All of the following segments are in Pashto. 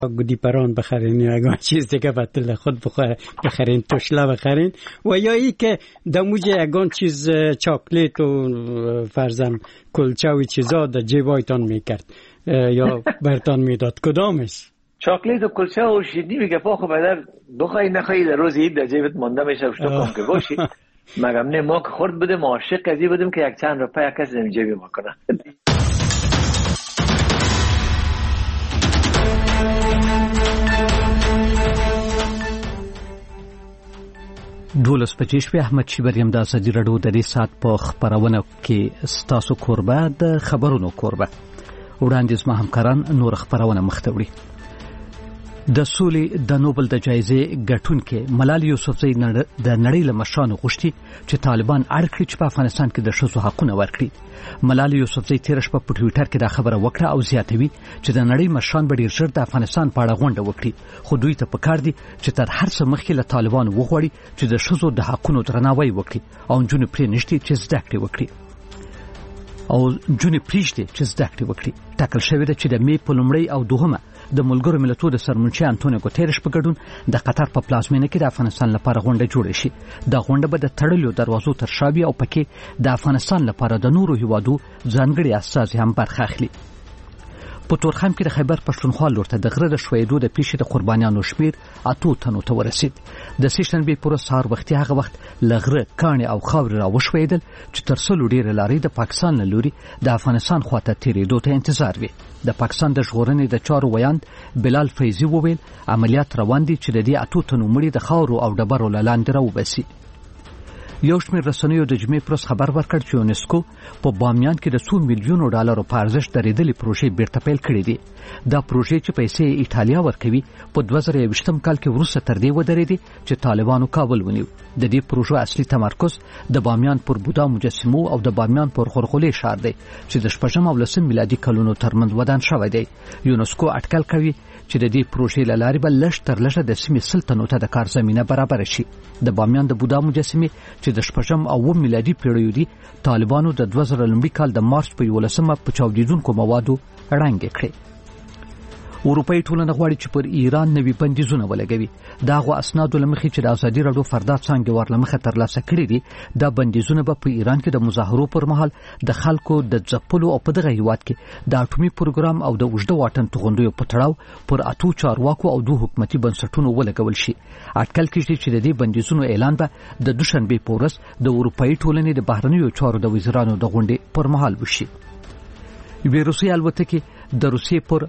گودیپران بخرین یا اگه چیز دیگه بطل خود بخرین، تشله بخرین، و یا ای که دموج اگان چیز چاکلیت و فرزم کلچه و چیزا در جیبایتان میکرد یا برتان میداد، کدامش؟ چاکلیت و کلچه و شیرینی میگه خب بدر بخوای نخوایی در روز عید در جیبت مانده میشه و کم که باشی. مگم نه ما که خورد بودیم عاشق ازی بودیم که یک چند روپه کسی در جیبی ما کنه. دولس پچیش به احمد شیبریم د ازادي رادیو د دې سات په خبرونه کې ستاسو کوربه د خبرونو کوربه وړاندیز ما همکاران نور خبرونه مختوړي. د سولې د نوبل د جایزې ګټونکې ملالۍ یوسفزۍ د نړۍ له مشرانو غوښتي چې طالبان اړ کړي چې په افغانستان کې د ښځو حقونه ورکړي. ملالۍ یوسفزۍ تېره شپه په ټویټر کې دا خبره وکړه او زیاتوي چې د نړۍ مشران به ډېر ژر د افغانستان په اړه غونډه وکړي، خو دوی ته پکار دي چې تر هر څه مخکې له طالبانو وغواړي چې د ښځو د حقونو درناوی وکړي او نجونې پرې نږدې چې زده کړې وکړي او جونې پریږدي چې زده کړې وکړي. ټاکل شوې ده چې د مې په لومړۍ او دوهمه د ملګرو ملتونو د سرمنشي انټونیو ګوتيرش په ګډون د قطر په پلازمینه کې د افغانستان لپاره غونډه جوړه شي. دا غونډه به د تړلو دروازو تر شا وي او پکې د افغانستان لپاره د نورو هیوادو ځانګړي استازي هم برخه اخلي. په تورخم کې د خیبر پښتونخوا لور ته د غره د شویدو د پیښې د قربانیانو شمیر 8 تنو ته ورسید. د سېشنبې پر سهار وختي هغه وخت لغره کاني او خاور را وشویدل چې تر څلو ډېر لاري د پاکستان له لوري د افغانستان خواته تیرېدو ته انتظار وي. د پاکستان د ژغورنې د چارو ویاند بلال فیضي وویل عملیات روان دي چې د دې 8 تنو مړي د خاورو او ډبرو له لاندې راوباسي. یو شمېر رسنیو د جمعې پرس خبر ورکړ چې یونسکو په بامیان کې د 100 میلیونو ډالرو په ارزښت درېدلې پروژې بیرته پیل کړې دي. دا پروژې چې پیسې ایټالیا ورکوي په 2020 کال کې وروسته تر دې ودرېدې چې طالبانو کابل ونیو. د دې پروژو اصلي تمرکز د بامیان پر بودا مجسمو او د بامیان پر خورخولې ښار دی چې د 14 او 10 میلادي کلونو ترمنځ ودان شوی دی. یونسکو اټکل کوي چې د دې پروژې له لارې به لږ تر لږه د سیمې سلطنو ته د کار زمینه برابر شي. د بامیان د بودا مجسمې چې د 14 او 9 میلادي پیړیو دي طالبانو د 2000 لومړي کال د مارچ په 11مه په چاودیدونکو موادو رنګ کړي. اروپایي ټولنه غواړي چې پر ایران نوي بندیزونه ولګوي. دا غو اسناد لمخې چې د ازادي رادیو فردا څنګه ورلمخه ترلاسه کړي دي، دا بندیزونه به په ایران کې د مظاهرو پر مهال د خلکو د ځپلو او په دغه هیواد کې د اټومي پروګرام او د اوږده واټن توغندیو په تړاو پر 8 چارواکو او 2 حکومتي بنسټونو ولګول شي. اټکل کېږي چې د دې بندیزونو اعلان به د دوشنبه په ورځ د اروپایي ټولنې د بهرنیو چارو د وزیرانو د غونډې پر مهال وشي. یوه روسي الوتکه د روسیې پر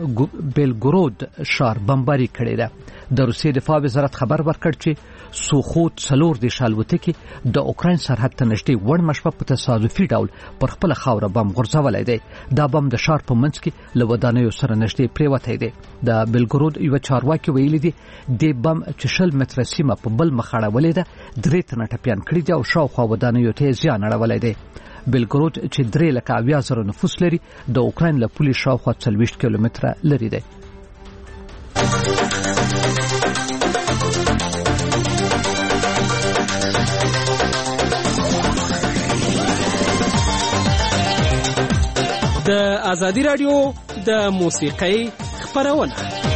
بیلګورود ښار بمباري کړې ده. د روسیې دفاع وزارت خبر ورکړ چې سوخوت 4 د شالوتکې د اوکراین سرحد ته نږدې وړ مشبه په تصادفي ډول پر خپل خاوره بم غورځولای دی. دا بم د ښار په منځ کې له ودانیو سره نږدې پریوتی دی. د بیلګورود یو چارواکي ویلي دی د بم چې 20 متره سیمه په بل مخ اړولې ده 3 تنه ټپيان کړي دي او شاوخوا ودانیو ته زیان اړولای دی. بیلګورود چې 3,000 نفوس لري د اوکراین له پولې شاوخوا 40 کیلومتره لري دی. د ازادي رادیو د موسیقۍ خبرونه.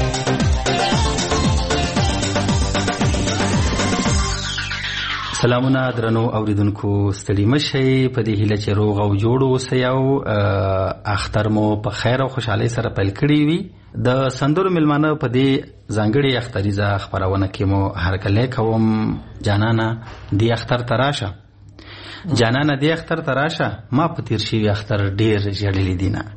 سلامونه درنو اوریدونکو، ستړي مشئ. په دې هیله چې روغ او جوړ اوسئ او اختر مو په خیر او خوشحالۍ سره پیل کړی وي. د سندرو ملمانه په دې ځانګړي اختریزه خبرونه کې مو هرکلی کوم. جانانه دی اختر تراشه، جانانه دی اختر تراشه، ما په تیر شوي اختر ډیر ژړلي دي نه.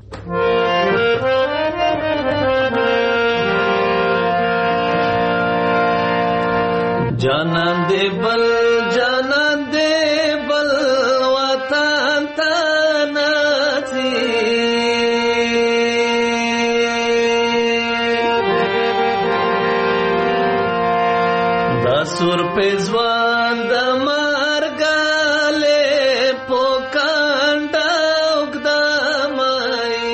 جانان دے بل جانان دے بل وطن تاناتی دا سور پیزوان دا مارگالے پوکانڈا اگدامائی.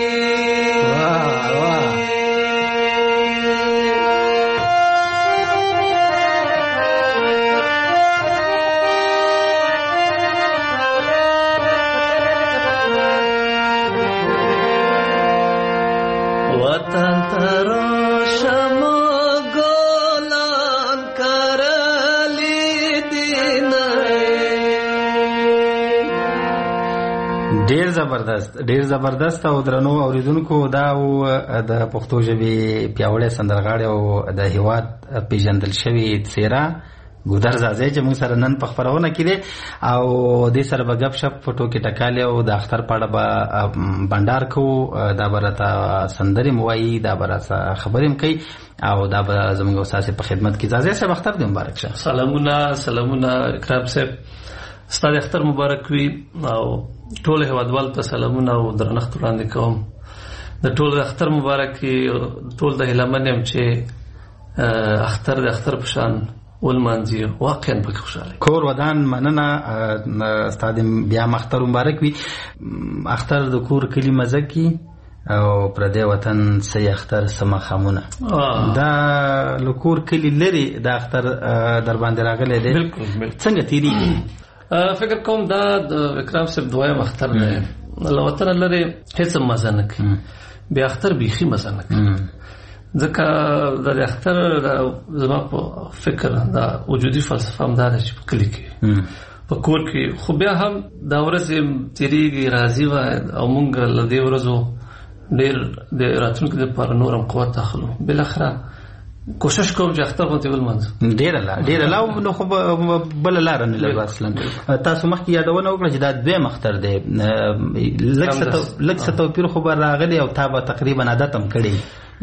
وطن تروشا ډیر زبردست او درنو اوریدونکو دا د پښتو ژبې پیاوړی سندرغاړی او د هیواد پیژندل شوی څیره ګودر زازی چې موږ سره نن په خبرونه کې دي او د سره به غب شپ فوټو کې ټکاله او د اختر پاړه به بندار کو دا برته سندري موایي دا برته خبرېم کوي او دا به زموږ اساسي په خدمت کې زازی صاحب اختر دې مبارک شه. سلامونه اکرام صاحب ستاسو اختر مبارک وي او ټول هیوادوال ته سلامونه او درنښت وړاندې کوم. د ټول اختر مبارک ټول د هلمند چې اختر د اختر په شان ولمانځي واقعا په خوشاله کور ودان مننه استاد بیا مختر مبارک وي. اختر د کور کلی مزه کی او پر دې وطن سي اختر سما خامونه دا لکور کلی لري د اختر در باندې راغلي دي. بالکل څنګه تیریږي؟ فکر کوم دا د وکرام صاحب دویم اختر دی. الله وطن لري هیڅ مزه نه کوي بیا اختر بيخي مزه نه کوي ځکه د اختر زما په فکر دا وجودي فلسفه هم دا ده چې په کلی کې په کور کې خو بیا هم دا ورځ تیریږي راځي او مونږ له دې ورځو ډېر د راتلونکي لپاره نورم قوت اخلو. بالاخره کوشش کوم چې اختر غوته ولمنځ ډېر لا نو خو بل لار نه لري اصلا. تاسو مخکې یادونه وکړه چې دا دویم اختر دی لږ څه توپیر خو به راغلی او تا به تقریبا عادت هم کړی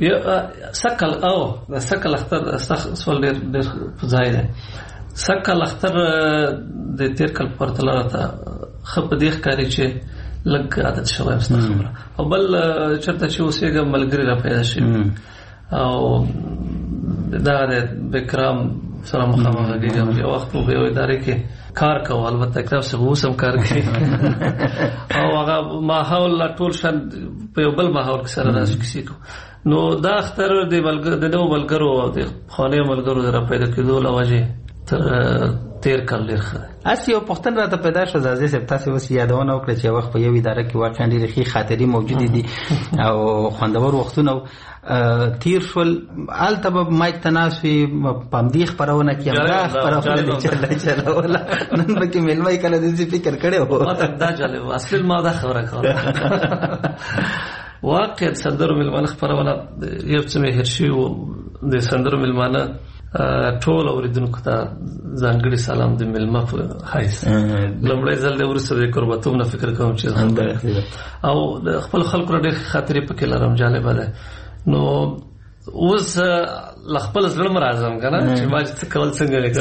سکل اختر سوال ډېر ځای دی. سکل اختر د تیر کال پرتله راته ښه په دې ښکاري چې لږ عادت شوی یم ستا خبره او بل چېرته چې اوسېږم ملګري را پیدا شوي او دا د بکرام سره مخامخ کېږم. یو وخت په یوه ادارې کې کار کوو البته کتاب صاحب اوس هم کار کوي او هغه ماحول ټول شان په یو بل ماحول کې سره داسې کیسې کوو. نو دا اختر د نوو ملګرو او د پخوانیو ملګرو د را پیدا کېدو له وجې تیر کال ډېر ښه دی. اسی یو پوښتنه راته پیدا شوه زازی صاحب تاسې اوس یادونه وکړه چې وخت په یو اداره کې واقعا ډېرې ښې خاطرې موجودې دي او خوندور وختونه تیر شول. هلته به مایک ته ناست وي په همدې خپرونه کې همدا خپرونه دې چلوله نن به کې مېلمه یې کله داسې فکر کړی و دا جالب و. اصل ما دا خبره کوله واقعا سندرو مېلمانه خپرونه یو څه مې هېر شوي و. د سندرو مېلمانه ټول اوریدونکو ته ځانګړي سلام د مېلمه په حیث لومړی ځل دی وروسته د کوربتوب نه فکر کوم چې او د خپل خلکو نه ډېرې خاطرې پکې لرم جالبه ده. نو اوس له خپل زړه م راځم که نه چې ما چې څه کول څنګه یې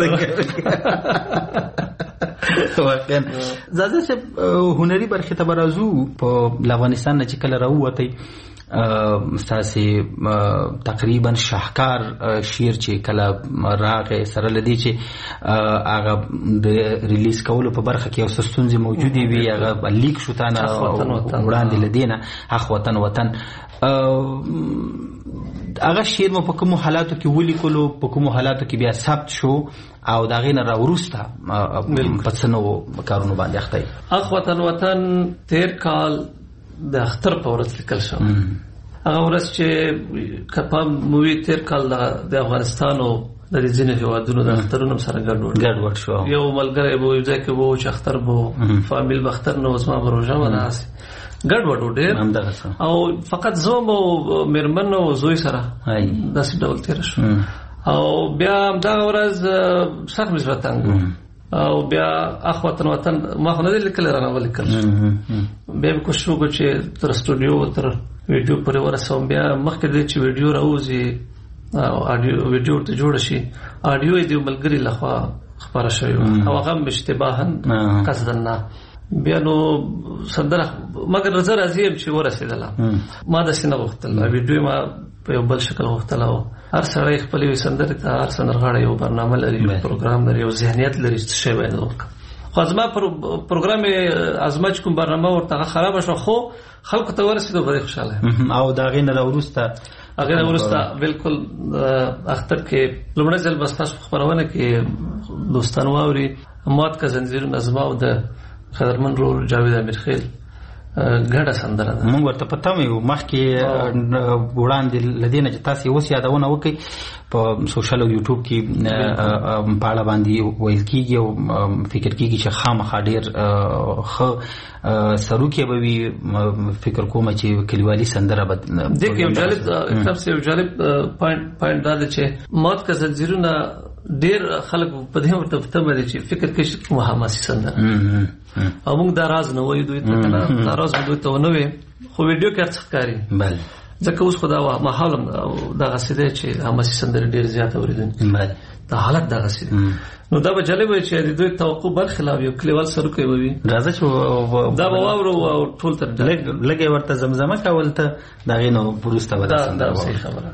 کوم واقعا. زازی صاحب هنري برخې ته به راځو. په افغانستان نه چې کله راووتی ستاسې تقریبا شاهکار شعر چې کله راغی سره له دې چې هغه د ریلیز کولو په برخه کې یو څه ستونزې موجودې وي هغه لیک شو تا نه وړاندې له دې نه حق وطن هغه شعر مو په کومو حالاتو کې ولیکلو په کومو حالاتو کې بیا ثبت شو او د هغې نه راوروسته په څه نوو کارونو باندې اخته یې؟ حق وطن تیر کال د اختر په ورځ لیکل شو. هغه ورځ چې که پام مو وي تیر کال د افغانستان او د ځینې هېوادونو د اخترونو سره ګډوډ شو. یو ملګری به یو ځای کې به چې اختر به فامیل به اختر نه و زما به روژه وه داسې ګډوډ و ډېر او فقط زوم او مېرمن او زوی سره داسې ډول تېره شو او بیا همدغه ورځ سخت مې زړه تنګ او بیا اخ وطن ما خو نه دی لیکلی رانه ولیکل شو. بیا مې کوشش وکړو چې تر سټوډیو تر ویډیو پورې ورسوم. بیا مخکې دی چې ویډیو راوځي او ویډیو ورته جوړه شي اډیو یې د ملګري لخوا خپاره شوې وه او هغه هم اشتباها قصدا نه. بیا نو سندره مګر زه راضي یم چې ورسېدله. ما داسې نه غوښتل ویډیو ما په یو بل شکل غوښتله او هر سړی خپلې یوې سندرې ته هر سندرغاړی یو برنامه لري یو پروګرام لري یو ذهنیت لري چې شی باید وکړم. خو زما پروګرام ازما چې کوم برنامه ورته هغه خرابه شوه خو خلکو ته ورسېدو به خوشحاله یم او د هغې نه وروسته بالکل اختر کې لومړی ځل به ستاسو په خپرونه کې دوستان واوري مات که زنځیرونه زما او د قدرمن رول جاوید امیرخیل ګډه سندره ده. موږ ورته پته مې و مخکې وړاندې له دې نه چې تاسې اوس یادونه وکړئ په سوشل او یوټیوب کې په اړه باندې ویل کیږي او فکر کیږي چې خامخا ډیر ښه سروکي به وي. فکر کوم چې کلیوالي سندره به دغه یو جالب یو جالب پوینټ دا دی چې موت کا زنجیرونه ډیر خلک په دې ورته فتمه دي چې فکر کې حماسي سندره او موږ دا راز نه وایو دوی ته دا راز دوی ته نه وي خو ویډیو کې څه ښکاري بل ځکه اوس خدا محال دا غسیده چې حماسي سندره ډیر زیات اوریدونکي بل دا حالت دا غسیده نو دا به جالب وي چې دوی توقع بل خلاف یو کلیوال سره کوي راځي چې دا به واورو او ټول تر لګي ورته زمزمه کول ته دا غینو پروسته ودا دا صحیح خبره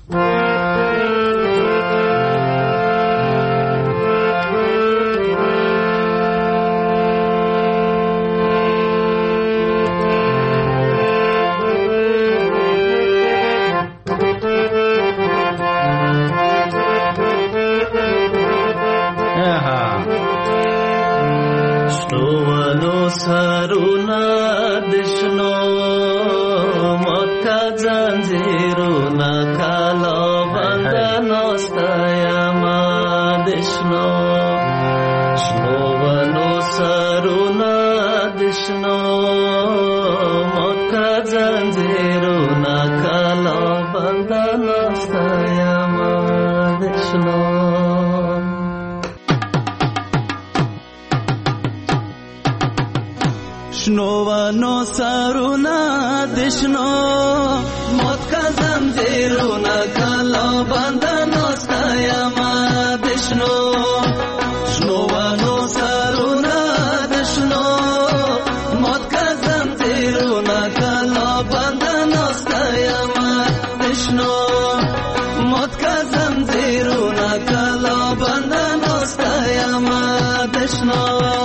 شنوانو سرونا دشنو موت کا زنجیرونا کلا بندنو ستایما دشنو شنوانو سرونا دشنو موت کا زنجیرونا کلا بندنو ستایما دشنو موت کا زنجیرونا کلا بندنو ستایما دشنو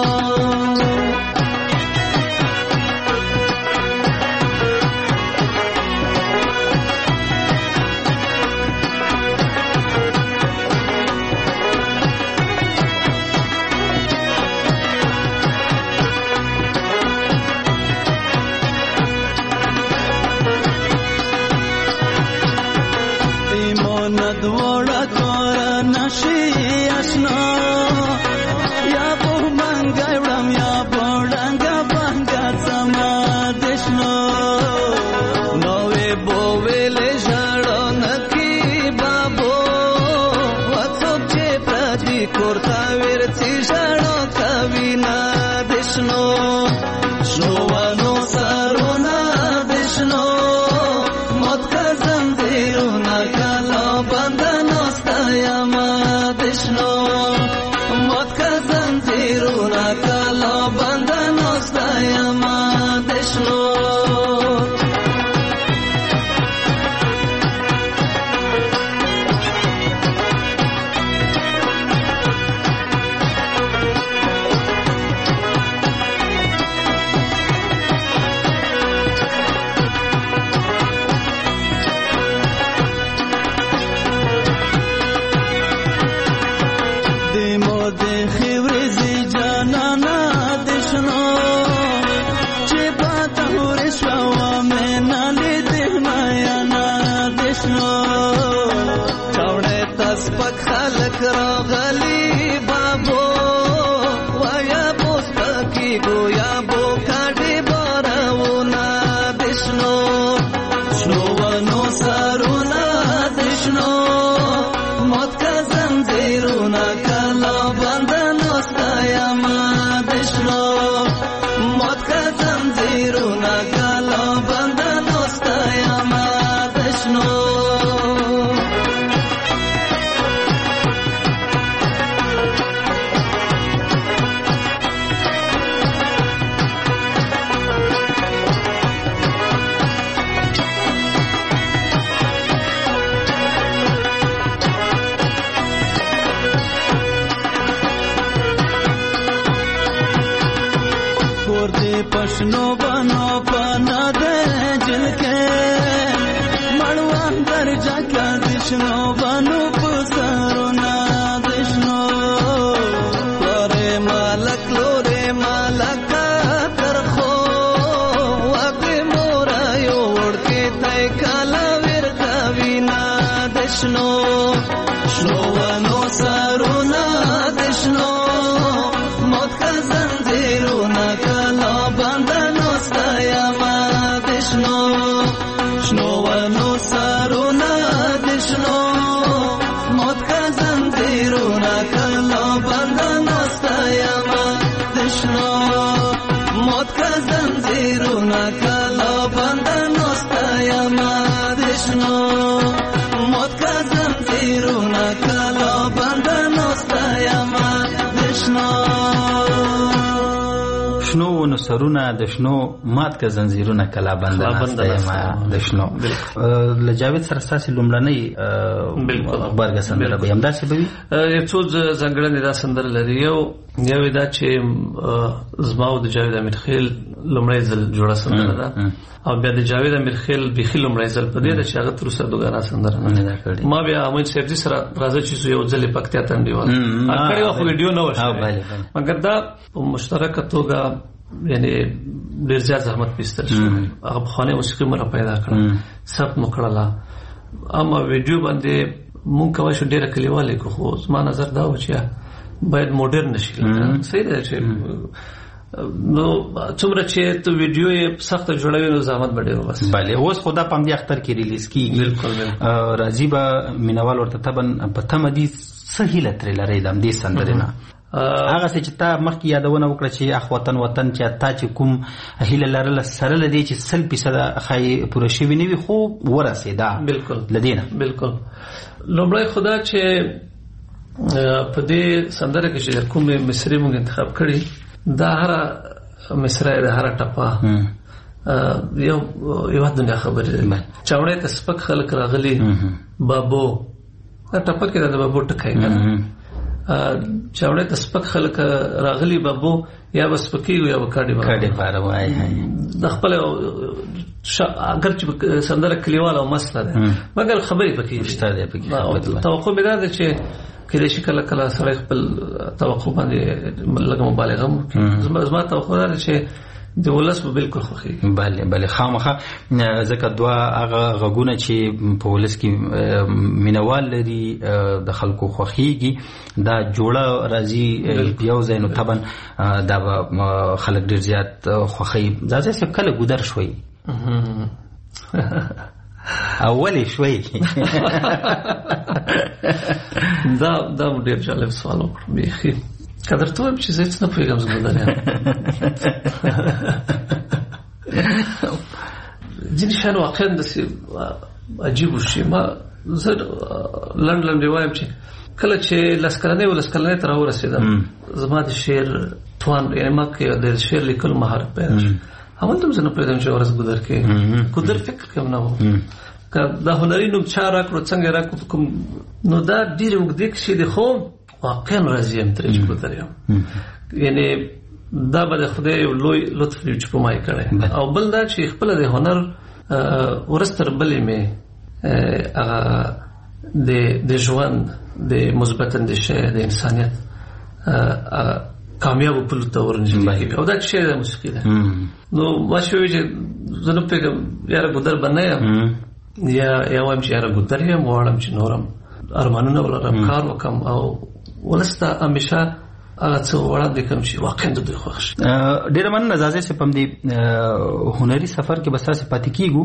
पशनो बनो पना दे जिनके मड़वान दर्जा का दिशनो बनो पुसारो ना दिशनो लोरे मालक तरखो वाके मोरा यो उड़ के तय काला वीर कविना दिशनो شنو ونو سرونه دشنو موت کا زنجیرونه کلا بندنو ستایما دشنو شنو ونو سرونه دشنو موت کا زنجیرونه کلا بندنو ستایما دشنو موت کا زنجیرونه کلا بندنو ستایما دشنو موت کا زنجیرونه کلا بندنو ستایما دشنو شنو ونو سرونه د شنو مات کا زنجیرونه کلا بندنه د شنو لجاوید سره ساسي لومړنۍ خبرګه سندره به هم داسې بوي یو څو ځانګړنې دا سندره لري یو دا چې زما او د جاوید امیرخیل لومړی ځل جوړه سندره ده او بیا د جاوید امیرخیل بيخي لومړی ځل په دې ده چې هغه تر اوسه دوګانه سندره نه ده کړې ما بیا امین صاحب سره راځي چې یو ځل پکتیا ته دیوال کړي خو ویډیو نه وشو مګر دا په مشترکه توګه یعنی ډیر زیات زحمت پیستل شو هغه خانه موسیقي مره پیدا کړه سب مو کړله اما ویډیو باندې مونږ کوي شو ډیره کلیواله خو زما نظر دا و چې باید ماډرن شي صحیح ده چې نو څومره چې ته ویډیو یې سخت جوړوي نو زحمت به ډیر وبس bale اوس خدا په دې اختر کې ریلیز کیږي بالکل راځي به مینوال ورته تبن په تم دي صحیح لتر لري د دې سندره نه هغه چې تا مخکې یادونه وکړه چې اخوتن وطن چې تا چې کوم هیله لرل سره لدی چې 100% خای پوره شي ویني خو ورسېدا بالکل لدینه بالکل لومړی خدا چې په دې سندره کې چې کومه مصری موږ انتخاب کړی دا هر مصری د هر ټپه یو دنیا خبره ده چاوړې ته سپک خلک راغلي بابو دا ټپه کې د بابو ټکای کنه چاوړې ته سپک خلک راغلي بابو یا وسپکی یا وکاډي بار وای د خپل اگر چې سندره کلیواله او مسله ده مګر خبرې پکې شته ده پکې توقع مې ده چې کله چې کله سره خپل توقع باندې لږه مبالغه زما توقع ده چې د ولس په بالکل خوخي bale خامخه ځکه دوا هغه غوونه چې په ولس کې مینوال لري د خلکو خوخيږي دا جوړه راځي یو زینو طبعا دا خلک ډیر زیات خوخي ځکه چې کله ګودر شوي اولی شوي دا ډیر جالب سوال وکړم بيخي قدر ته هم چې زه نه پوهیږم زموږ دریا ځینې شیان واقعا داسې عجیب شي ما زه لنډ وایم چې کله چې لسکلنۍ ته راورسېدم زما د شعر توان یعنې ما کې د شعر لیکلو مهارت پیدا شو همالته هم زه نه پوهېدم چې ورځ ګودر فکر کوم نه و که دا هنري نوم چا راکړو څنګه یې راکړو کوم نو دا ډېرې اوږدې کیسې دي خو واقعا راضي یم ترې چې ګودر یم یعنې دا به د خدای یو لوی لطف دی چې په ما یې کړی او بل دا چې خپله د هنر ورځ تر بلې مې هغه د ژوند د مثبت اندیشه د انسانیت کامیابو پلو ته ورنږدې کوي او دا چې شی د موسیقي ده نو ما چې وایي چې زه نه پوهېږم یاره ګودر به نه یم یا وایم چې یاره ګودر یم غواړم چې نورم ارمانونه ولرم کار وکړم او ولس ته همیشه هغه څه وړاندې کوم چې واقعا د دوی خوښ شي ډېره مننه زازې صاحب هم دې هنري سفر کې بس تاسې پاتې کېږو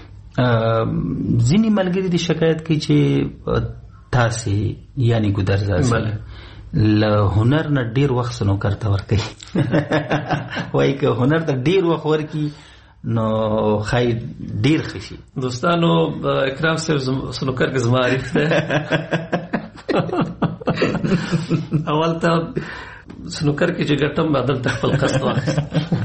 ځینې ملګري دې شکایت کوي چې تاسې یعنې ګودر زازې له هنر نه ډېر وخت سنوکر ته ورکوي وایي که هنر ته ډېر وخت ورکړي نو خای ډېر ښه شي دوستانو اکرام صاحب سنوکر کې زما عارف دی اول ته سنوکر کې چې ګټم بدل ته خپل قصد واخیست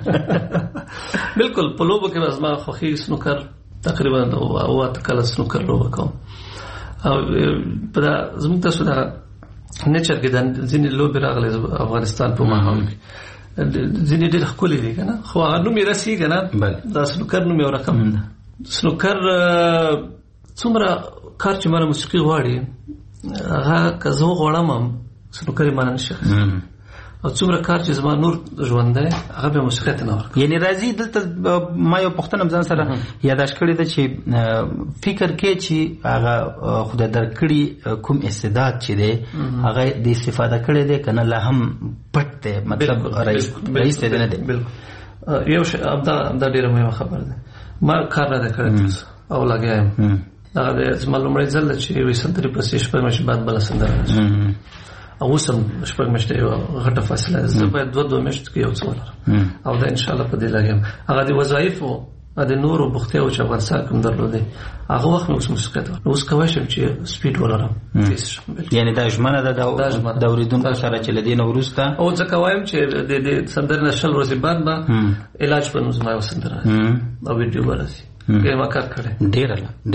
بالکل په لوبو کې زما خوښي سنوکر تقریبا او کله سنوکر لوبه کوم او په زموږ تاسو دا نیچر کې د ځینې لوبې راغلي افغانستان په ماحول کې ځینې ډېر ښکلي دي که نه خو هغه نوم یې رسي که نه دا سنوکر نوم یو رقم ده سنوکر څومره کار چې مانه موسیقي غواړي هغه که زه غواړم هم سنوکر یې مانه نشي او څومره کار چې زما نور ژوند دی هغه به موسیقۍ ته نه ورکړم. یعنی راځي دلته ما یو پوښتنه ځان سره یاداښت کړې ده چې فکر کې چې هغه خدای درکړي کوم استعداد چې دی هغه د استفاده کړی دی که نه لا هم پټ دی، مطلب رئیس دی نه دی؟ یو شی دا ډېره مهمه خبره ده. ما کار نه دی کړی او لګیا یم. هغه د زما لومړی ځل ده چې یوې سندرې پسې شپږ میاشتې بعد بله سندره راشي او اوس هم شپږ میاشتې یوه غټه فاصله ده. زه باید دوه میاشتو کې یو څه ولرم او دا انشاءالله په دې لګیا یم. هغه د وظایفو د نورو بوختیاوو چې افغانستان کوم درلودې هغه وخت مې اوس موسیقۍ ته اوس کولی شم چې سپیډ ولرم، تیز شم. یعنې دا ژمنه ده د اورېدونکو سره چې له دې نه وروسته او ځکه وایم چې د سندرې نه 20 ورځې بعد به علاج په نوم زما یو سندره او ویډیو به راځي. ډیره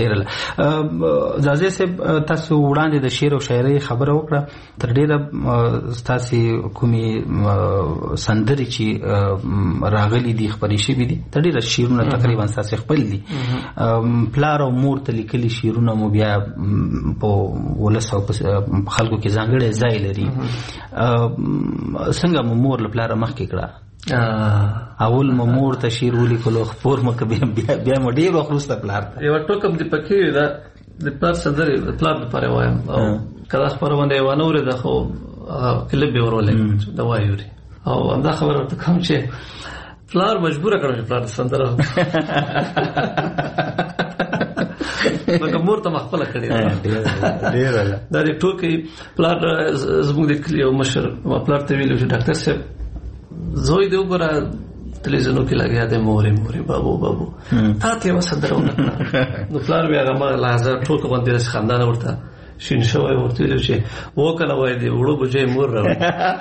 ځاځي صاحب تاسو وړاندې د شعر او شاعرۍ خبره وکړه، تر ډیره تاسو کومې سندرې چې راغلي دي خبرې شوي دي تر ډیره شعرونه تقریبا تاسو خپل دي. پلار او مور ته لیکلي شعرونه مو بیا په ولس او خلکو کې ځانګړی ځای لري. څنګه مو مور له پلاره مخکې کړه؟ اول مور ته شعر ولیکلو خپور مکه بیا مو ډېر وخت وروسته پلار ته یوه ټوکه دې پکې ده د پلار سندرې د پلار لپاره وایم او که دا خپرونه یې وانه اورېده خو کلپ یې ورولېږي د وایي اوري او همدا خبره ورته کوم چې پلار مجبوره کړم چې پلار سندره لکه مور ته مخپله کړې دا د ټوکې پلار زموږ د کلي یو مشر پلار ته ویلو چې ډاکټر صاحب زوی دی وګوره تلویزیونو کې لګیا دی مورې بابو تا ته یوه سندره ونه کړه. نو پلار بیا هغه ما لحظه ټوکه باندې داسې خندانه ورته شین شوی ورته ویلو چې وکړه وایي دی وړو بجې مور راوړي.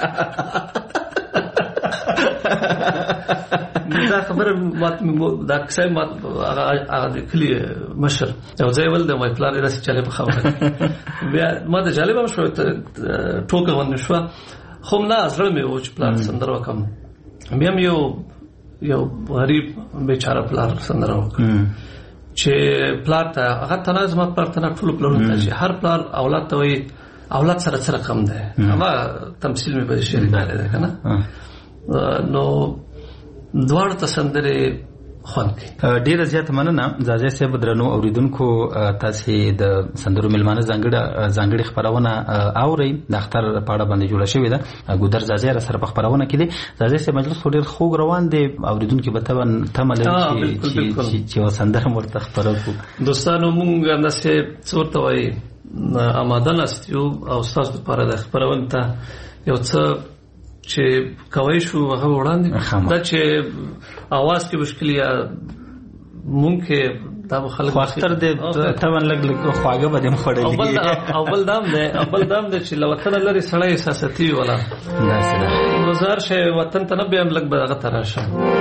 دا خبره دا کیسه هغه د کلي مشر یو ځای ول د وایي پلار یې داسې جالبه خبره بیا ما د جالبه هم شوه ټوکه باندې شوه خو نه زړه مې و چې پلار سندره وکړم. بیا مې یو غریب بیچاره پلار سندره وکړه چې پلار ته هغه ته نه زما پلار ته نه ټولو پلارونو ته چې هر پلار اولاد ته وایي اولاد سره څه رقم دی. هغه تمثیل مې په دې شعر باندې دی که نه. نو دواړو ته سندرې خوند کوي. ډیره زیاته مننه ځاځی صاحب. درنو اوریدونکو تاسې د سندرو میلمانه ځانګړې خپرونه اورئ د اختر په اړه باندې جوړه شوې ده. ګودر ځاځی را سره په خپرونه کې دی. ځاځی صاحب مجلس خو ډېر خوږ روان دی، اوریدونکي به تمه لري چې یوه سندره مو ورته خپره کړو. دوستانو مونږ همداسې څه ورته وایي اماده ناست یو او ستاسو دپاره د خپرونې ته یو څه چې کوی شو هغه وړاندې دا چې اواز کې مشکل یا مونږ کې دا به خلک اختر دې طبعا لږ خواږه به دې خوړلي او بل دام دی چې له وطنه لرې سړی احساساتي وي ولا روزار شي وطن ته نه بیا هم لږ به هغه ته راشه.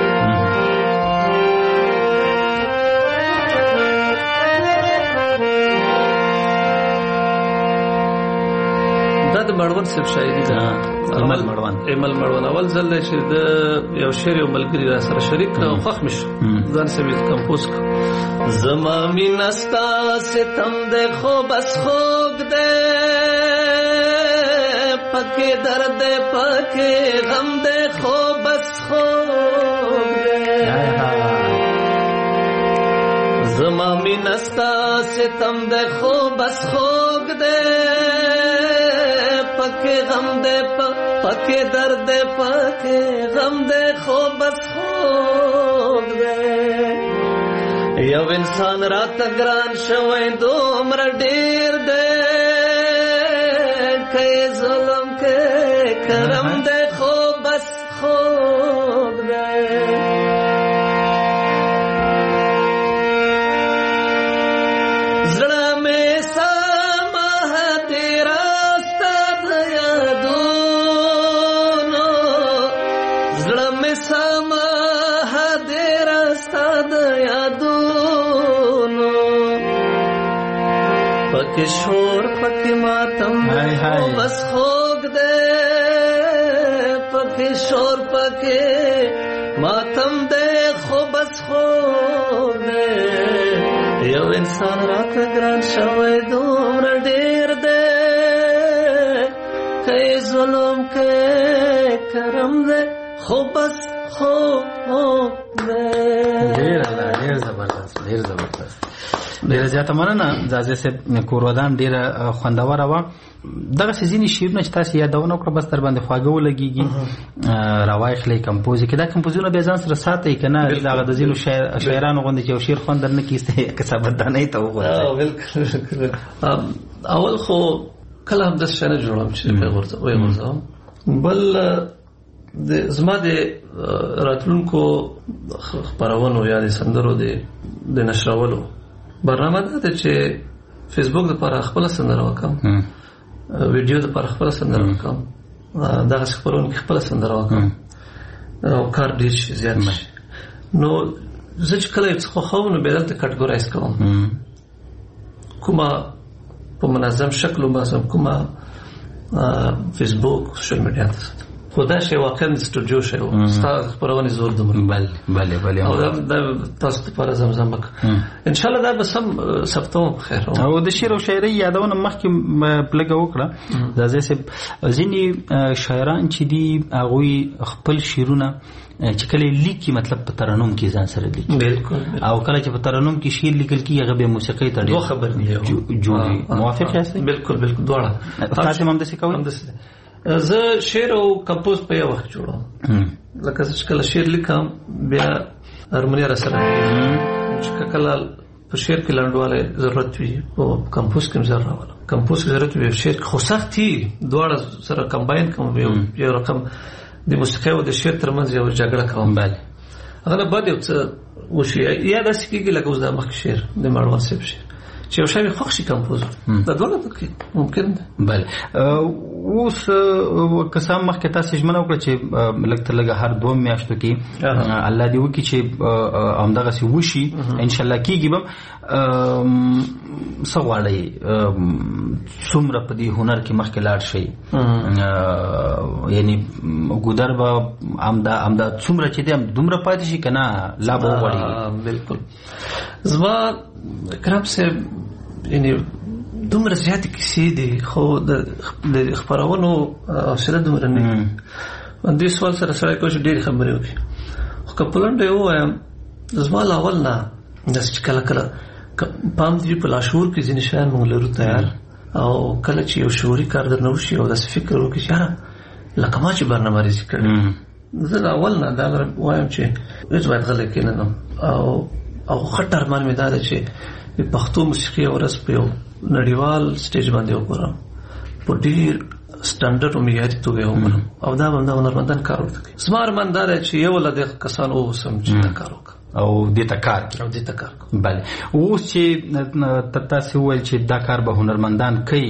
دا د مړوند صاحب شاعري ده. ایمل مړوند اول ځل دی چې د یو شعر یو ملګري را سره شریک کړه او خوښ مې شو ځان سم یې کمپوز کړ. زما مینه ستا ستم دی خو بس خوږ دی پکې درد دی پکې غم دی خو بس خوږ دی. زما مینه ستا ستم دی خو بس خوږ دی پکې غم دے پکې درد دے پکې غم دے خو بس خوږ دے. یو انسان راته ګران شوی دومره ډېر دے که ظلم که کرم دے خو بس خوږ دے. پکې شور پکې ماتم خو بس خوږ دی پکې شور پکې ماتم دی خو بس خوږ دی. یو انسان راته ګران شوی دومره ډېر دی که ظلم که کرم دے خو بس خوب دے. ډیر زبردست ډیر زیاته مننه زازه صاحب. کورودان ډیره خوندوره وه. دغه ځینې شعرونه چې تاسو یادونه وکړه بس در باندې خواږه ولګېږي راواخلئ کمپوز یې کړئ. دا کمپوزونه بیا ځان سره ساتئ که نه دغه د ځینو شاعرانو غوندې چې یو شعر خوند در نه کیستی کسابتدانۍ ته وغورځئ. بالکل اول خو کله هم داسې شی نه جوړوم چې وغورځوم. بل زما د راتلونکو خپرونو یا د سندرو د نشرولو برنامه ده چې فیسبوک لپاره خپل سندره وکم، ویډیو لپاره خپل سندره وکم، دغه خبرونه کې خپل سندره وکم او کار ډیر زیات شي. نو زه چې کله څه خو نو به دلته کټګورایز کوم کومه په منظم شکل وباسم کومه فیسبوک سوشل میډیا ته خدا شي واقعا استودیو شي او ستاسو خبرونه زور دمر. بله او دا تاسو لپاره زمزم وک ان شاء الله دا به سم سبتو خیر. او د شعر او شاعري یادونه مخکې پلګه وکړه زازه صاحب. ځینې شاعران چې دي هغه خپل شعرونه چې کله لیکي مطلب په ترنم کې ځان سره لیکي. بالکل. او کله چې په ترنم کې شعر لیکل کیږي هغه به موسیقي ته دوه خبر نه جوړي. موافق یاست؟ بالکل دواړه. تاسو هم د څه کوئ؟ زه شعر او کمپوز په یو وخت جوړوم. لکه چې کله شعر لیکم بیا هارمونی را سره چې کله په شعر کې لنډواله ضرورت وي او کمپوز کې ضرورت کمپوز کې ضرورت وي. شعر خو سختي دواړه سره کمباین کوم یو رقم د موسیقي او د شعر ترمنځ یو جګړه کوم. بله هغه بعد یو څه وشي یا داسې کېږي لکه اوس د مخکې شعر د مړوند صاحب شعر چې یو شی خوښ شي کمپوز دا دواړه ممکن ده. بله اوس قسم مخکې تاسو ژمنه وکړه چې لږ تر لږه هر 2 میاشتو کې الله دې وکړي چې همدغسې وشي ان شاء الله کېږي به. څه غواړئ څومره په دې هنر کې مخکې لاړ شئ؟ یعنې ګودر به همدا څومره چې دی دومره پاتې شي که نه لا به وغواړي؟ بالکل. زما کرام صاحب یعنې دومره زیاتې کیسې دي خو د خپرونو حوصله دومره نه وي. دې سوال سره سړی کوي چې ډېرې خبرې وکړي خو که په لنډه یې ووایم زما له اول نه داسې چې کله پام دې په لاشعور کې ځینې شیان موږ لرو تیار او کله چې یو شعوري کار درنه وشي او داسې فکر وکړي چې یاره لکه ما چې برنامه‌ریزي کړې زه له اول نه دا وایم چې هېڅ باید غلی کېننم او ښه ارمان مې دا ده چې د پښتو موسیقي ورځ په یو نړیوال سټیج باندې وګورم په ډېر سټانډرډ او معیاري توګه وګورم او دا به د هنرمندان کار وکړي. زما ارمان دا دی چې یو له دې کسانو واوسم چې دا کار وکړي او دې ته کار کوي. بله اوس چې تاسو وویل چې دا کار به هنرمندان کوي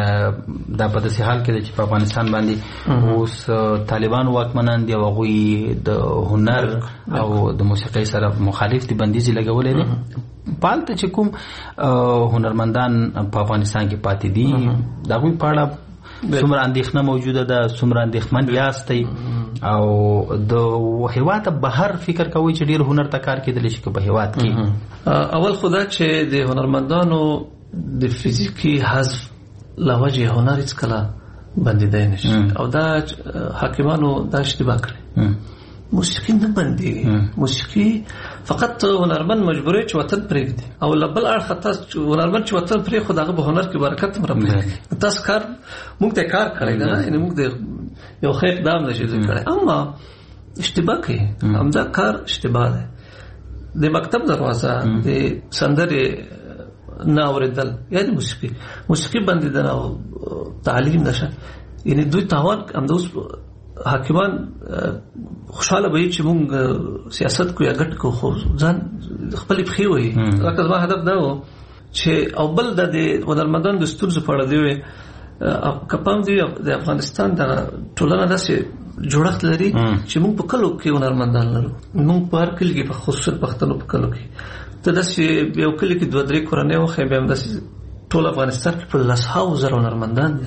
دا په داسې حال کې ده چې په افغانستان باندې اوس طالبان واکمنان دي او هغوی د هنر او د موسیقۍ سره مخالف دي بندیزې لګولې دي. په هلته چې کوم هنرمندان په افغانستان کې پاتې دي د هغوی په اړه څومره اندېښنه موجوده ده څومره اندېښمن یاستئ او د هېواد بهر فکر کوئ چې ډېر هنر ته کار کېدلی شي که په هېواد کې؟ اول خو دا چې د هنرمندانو د فزیکي حذف له وجې هنر هېڅکله بندېدی نه شي او دا حاکمانو دا اشتباه کړی. موسیقي نه بندېږي. موسیقي فقط هنرمند مجبوری چې وطن پرېږدي او له بل اړخه تاسو هنرمند چې وطن پرېښود هغه په هنر کې برکت هم راپرېږدي. تاسو کار موږ ته کار کړی ده یعنې موږ د یو ښه اقدام نشي کړی اما اشتباه کوي. همدا کار اشتباه دی. د مکتب دروازه د سندرې نه اورېدل یا د موسیقي بندېدل او تعلیم نشه یعنې دوی تاوان همدا اوس حاکمان خوشحاله به چې موږ سیاست کو یا ګټ کو خو ځان خپل پخې وي. لکه زما هدف دا و چې او بل د هنرمندانو د ستونزو په اړه دی کپام دی د افغانستان د ټولنه داسې جوړښت لري چې موږ په کلو کې هنرمندان لرو. موږ په هر کلي کې په خصوصا پښتنو په کلو کې ته داسې یو کلي کې 2-3 کورنۍ وښیي بیا هم داسې ټول افغانستان کې په 10,000 هنرمندان دي.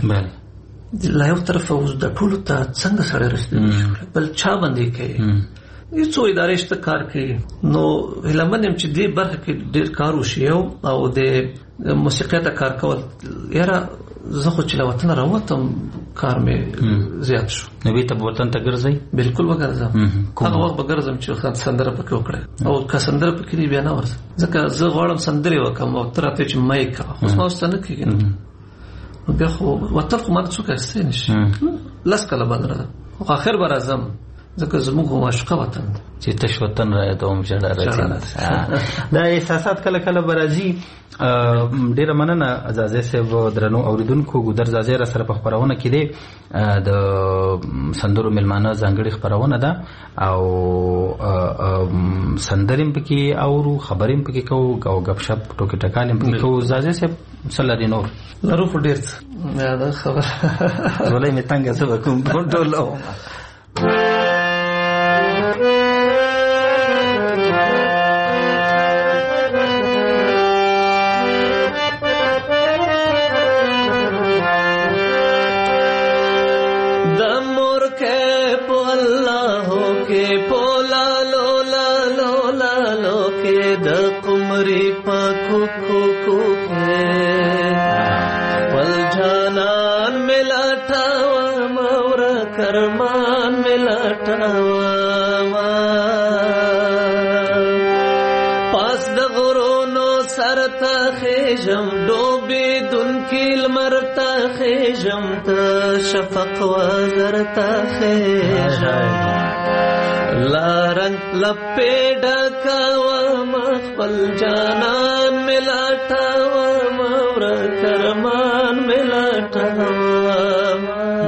لا یو طرف اوس د ټولو ته څنګه سره رسېدلی شي بل چا باندې کوي یو څو ادارې شته کار کوي. نو هیله من یم چې دې برخه کې ډېر کار وشي او د موسیقۍ ته کار کول. یاره زه خو چې له وطنه راووتم کار مې زیات شو. نو ته وطن ته ګرځي؟ بالکل وګرځم. هغه وخت وګرځم چې خاطر سندره پکې وکړه او که سندره پکې دی بیا نه ورځم ځکه زه غواړم سندره وکم او تر ته چې مې کا اوس ما واست نه کېږي. بیا خو وطن خو ماته څوک استې نشي لاس کله باندې راځم خو اخر به راځم ځکه زموږ معشوقه وطن چې تش وطن راځم جړه راځي. دا احساسات کله کله برازي. ډیره مننه عزازه صاحب درنو اوریدونکو. ګودر زازه را سره په خبرونه کې دی د سندرو ملمانه ځانګړي خبرونه ده او سندریم پکې او خبریم پکې کو او غب شپ ټوکې ټکالیم پکې کو. زازه صاحب صلی الله نور لرو په ډیر دا خبر ولې مې څنګه څه کوم ټول شفق وزرتا خیشم لارنگ لپیڈا کاوام خپل جانان ملاٹاوام اور کرمان ملاٹاوام.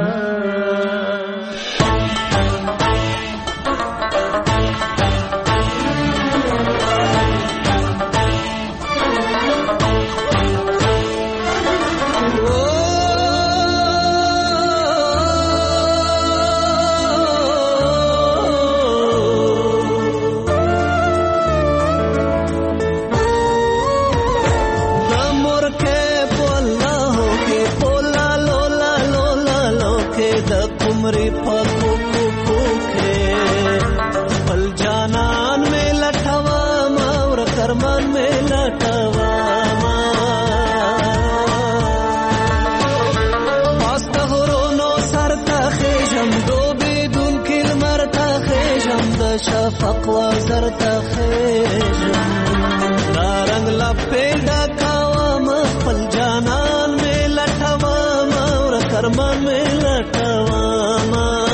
شفق وزرتا خیشم دارنگ لپیڈا کاوام خپل جانان میں لٹوام اور کرمان میں لٹوام.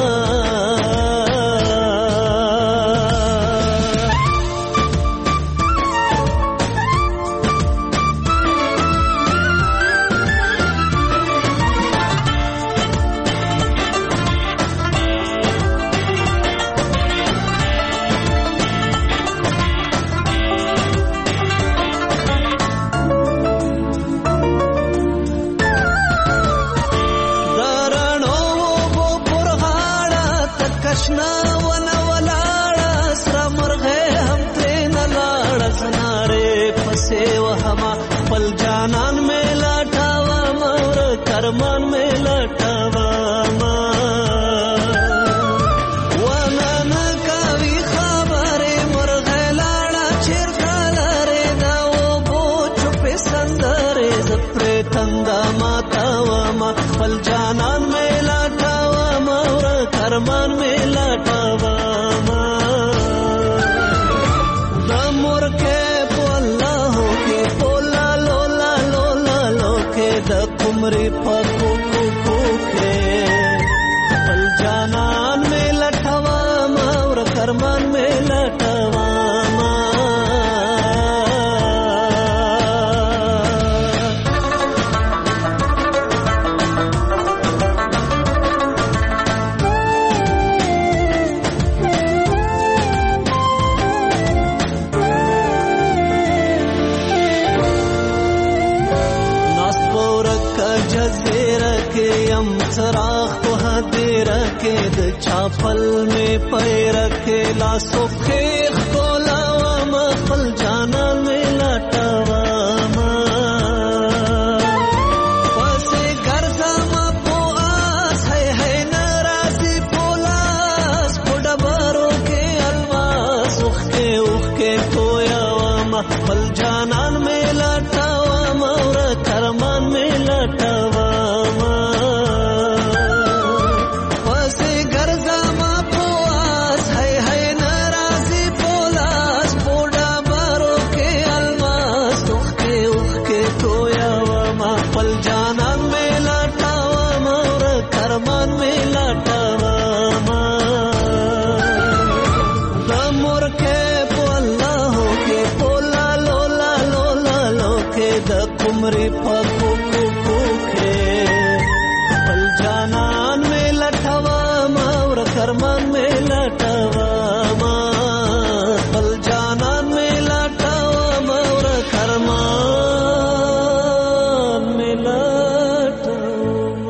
چاپل میں پیر کے لاسو خیخ کو لاوام خپل جانا میں لٹاوام پسے گرزام پو آس ہے نرازی پولاس پوڑا بارو کے الواس اخ کے کویاوام خپل جانا میں لٹاوام اور کرمان میں لٹاوام.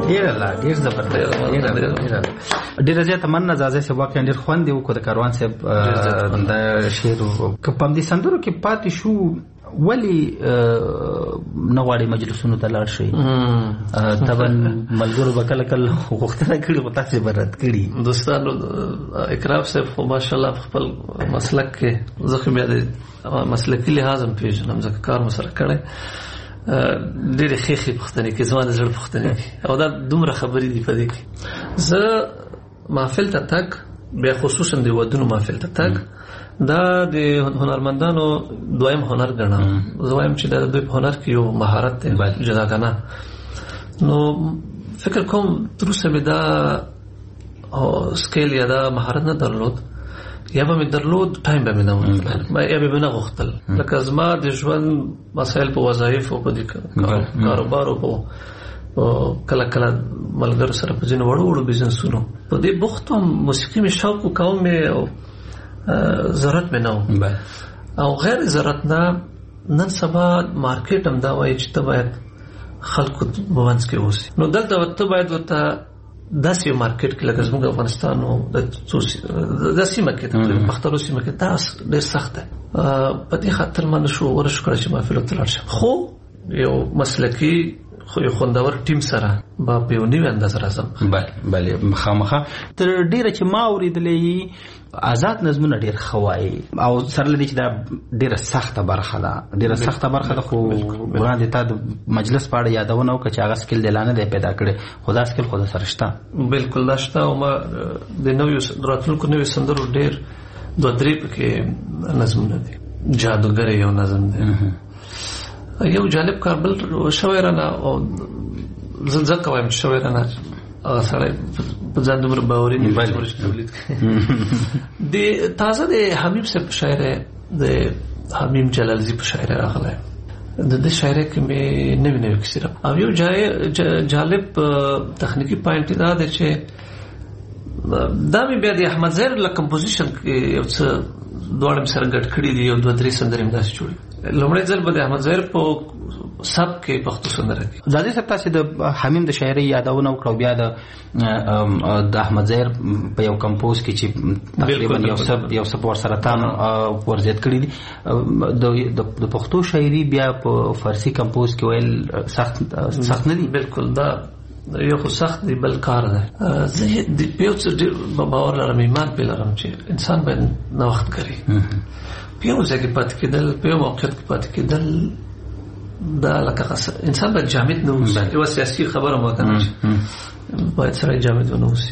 ډیر زبردست ډیر زیاته مننه زازه چې واقعا ډیر خوند یو کو د کاروان صاحب د شعر په پم دي سندرو کې پاتې شو ولی نغواړي مجلسونو ته لاړ شي طبعا ملګرو وکړه کله وختونه کړي او تاسو برات کړي دوستانو اقرام صاحب ماشاءالله خپل مسلک کې زخم یاد مسلکی لحاظ هم پیژنم ځکه کار مو سره کړی ډېرې ښې پوښتنې کې زما د زړه پوښتنې کې او دا دومره خبرې دي په دې کې زه محفل ته تګ بیا خصوصا د ودونو محفل ته تګ دا د هنرمندانو دویم هنر ګڼم زه وایم چې دا د دوی په هنر کې یو مهارت دی جداګانه نو فکر کوم تر اوسه مې دا سکیل یا دا مهارت نه درلود یا به مې درلود ټایم به مې نه ورکړل یا به مې نه غوښتل لکه زما د ژوند مسایل په وظایفو په دې کاروبارو په کله کله ملګرو سره په ځینو وړو وړو بزنسونو په دې بوخت هم موسیقي مې شوق وکاوه مې ضرورت مې نه و او غیر ضرورت نه نن سبا مارکیټ هم دا وایي چې ته باید خلکو په منځ کې اوسې نو دلته ته باید ورته داسې یو مارکیټ کې لکه زموږ افغانستان او د سیمه کې د پښتنو سیمه کې دا ډېر سخت دی په دې خاطر ما نشو ورش کړی چې محفلو ته لاړ شم خو یو مسلکي خو یو خوندور ټیم سره با په یو نوې انداز راځم بله مخامخه تر ډېره چې ما اورېدلې آزاد نظمونه ډېر ښه وایي او سره له دې چې دا ډېره سخته برخه ده خو وړاندې تا د مجلس په اړه یادونه وکړه چې هغه سکیل دی لا نه دی پیدا کړی خو دا سکیل خو سره شته بلکل دا شته او ما د نویو راتلونکو نویو سندرو ډېر دوه درې پکې نظمونه دي جادوګر یو نظم دی یو جالب کار بل شوی رانه او ځکه وایم چې شوی رانه سره په ځان دومره باوري نه تولید د تازه د حبیب صاحب شاعر د حبیب جلالزی په شاعر راغلی د شاعر کې مې نوې نوې کیسې او یو جالب تخنیکی پوینټ دا دی چې دا مې بیا د احمد ظاهر له کمپوزیشن کې یو څه دواړه سره ګډ کړي دي یو دوه درې سندرې مې داسې جوړې لومړی ځل به د احمد ظاهر په سب کې پښتو سندره کې زادي صاحب تاسو د حمیم د شاعري یادونه وکړو بیا د احمد ظاهر په یو کمپوز کې چې تقریبا یو سب ورسره تام ورزيد کړی دي د پښتو شاعري بیا په فارسی کمپوز کې ویل سخت نه دي بالکل دا یو خو سخت دی بل کار ده زه د پیوڅ باور لرم ایمان په لرم چې انسان باید نوښت کوي پیو ځکه پات کېدل پیو موقعیت کې پات کېدل دا لکه انسان باید جامد نه وي یو سیاسي خبره مو کنه باید سره جامد نه وي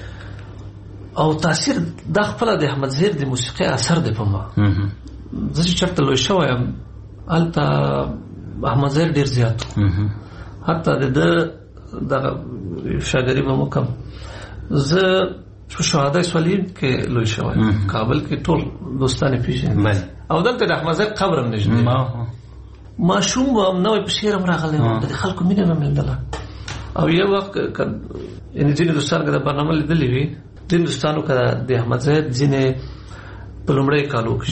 او تاثیر د خپل د احمد ظاهر د موسیقي اثر دی په ما زه چې چرته لوي شوم البته احمد ظاهر ډیر زیات حتی د شاګردي به مکم زه شهادای سولین کې لوی شوم کابل کې ټول دوستانه پیژنم او دلته د احمد ظاهر قبر هم نشته ما شوم نو په شعر راغلی د خلکو مینه مې ملله او یو وخت ان ځینې دوستان د برنامه لیدلې وي د دوستانو کړه د احمد ظاهر ځینې په لومړی کالو کې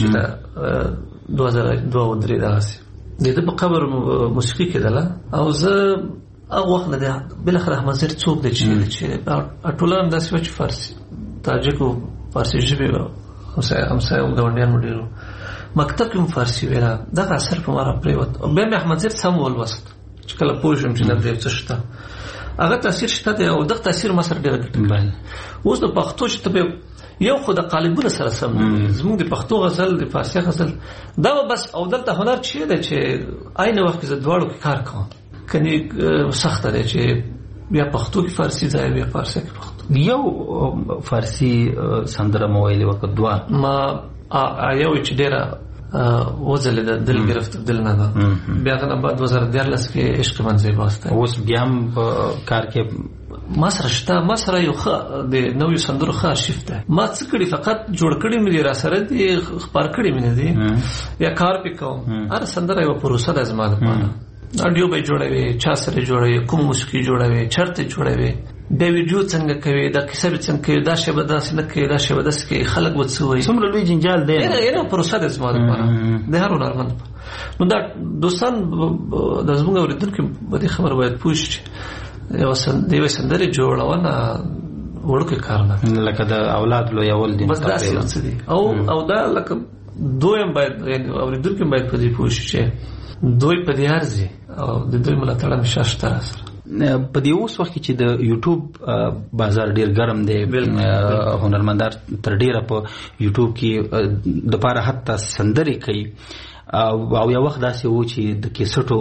2002 داسې د په قبر موسیقي کېدله او زه هغه وخت نه بل اخر احمد ظاهر څوک دی چې ټولان داسې و چې فارسی تاجکو فارسی ژبه همسایه او ګاونډیان ډیرو مکتب کې فارسی ویلا دا اثر په ماره پریوت او به احمد ظاهر سم ولوست چې کله پوښم چې نه دی څه شته هغه تاثیر شته او دغه تاثیر ما سره ډیر ګټه اوس د پښتو چې یو خو د قالبونو سره سم زموږ د پښتو غزل د فارسی غزل دا بس او دلته هنر چی دی چې عین وخت کې دواړو کې کار کوم کني سخت دی چې بیا پښتو کې فارسی ځای بیا فارسی کې پښتو یو فارسی سندره مویل وکړه دوا ما یو چې ډیره وزل د دل گرفت دل نه ده بیا غن بعد 2014 کې عشق منځي واسطه اوس بیا کار کې ما سره یو د نوې سندرو ښه شیف ده ما څه کړی فقط جوړ کړی مې را سره دي خبر کړی مې نه دي یا کار پکوم هر سندره یو پروسه د زما لپاره اډیو به جوړوي چا سره جوړوي کوم موسیقي جوړوي چرته جوړوي د ویډیو څنګه کوي د کیسه څنګه کوي دا شی به داسې نه کوي دا شی به داسې کوي خلک وڅوي څومره لوی جنجال دی نه پروسه د زما لپاره د هر هنرمند نو دا دوستان د زموږ اوریدونکو په دې خبر باید پوښتنه یو سندري جوړونه ورکه کار نه لکه د اولاد لو یول دي بس دا څه دي او دا لکه دویم باید اوریدونکو باید په دې پوه شي چې دوی په دې ارزي او د دوی ملاتړ همیشه شته سره. په دې اوس وخت چې د یوټیوب بازار ډیر ګرم دی، هنرمندار تر ډیره په یوټیوب کې د پاره حتی سندري کوي او یو وخت داسې و چې د کیسټو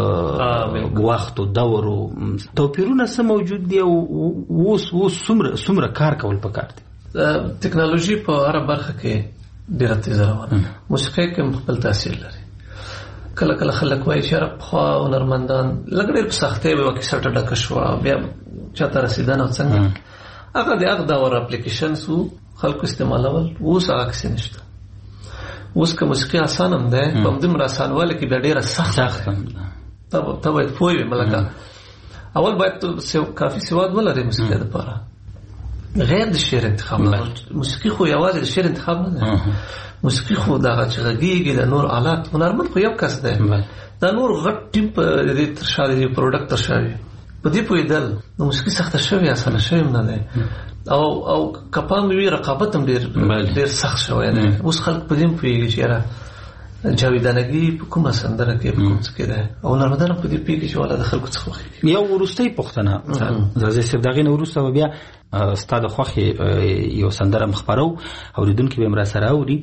وخت او دور او توپیرونه سم موجود دي او اوس څومره کار کول پکار دي. ټکنالوژي په هر برخه کې ډیره تیز روانه، موسیقي کې خپل تاثیر لري. کله خلک وایي چې خو هنرمندان لګړې په سختۍ به کیسټ ډکه شو بیا چاته رسیدنه څنګه هغه د هغه دور اپلیکیشنز خلکو استعمالول، اوس هغه څه نشته. اوس که موسیقي آسان هم ده په همدومره آسانواله کې بیا ډېره سخت هم ده. ته باید پوه وي ملکه اول باید کافي سواد ولرې موسیقي دپاره، غیر د شعر انتخاب نه. موسیقي خو یوازې د شعر انتخاب نه ده، موسیقي خو دغه چې غږیږي د نور آلات. هنرمند خو یو کس دی، دا نور غټ ټیم په دې تر شا دی پروډکټ تر شا وي په دې پوهېدل د موسیقي سخته شوې اسانه شوې هم نه دی او کپام وی رقابت هم ډېر سخت شوی دی. اوس خلک په دې پوهېږي چې یاره جاویدانګي په کومه سندره کې په کوم څه کې ده او هنرمندان په دې پوهېږي چې والا د خلکو څه خوښېږي. یو وروستۍ پوښتنه زازي صاحب، د هغې نه وروسته به بیا ستا د خوښې یو سندره خپرو اورېدونکي به هم راسره اوري.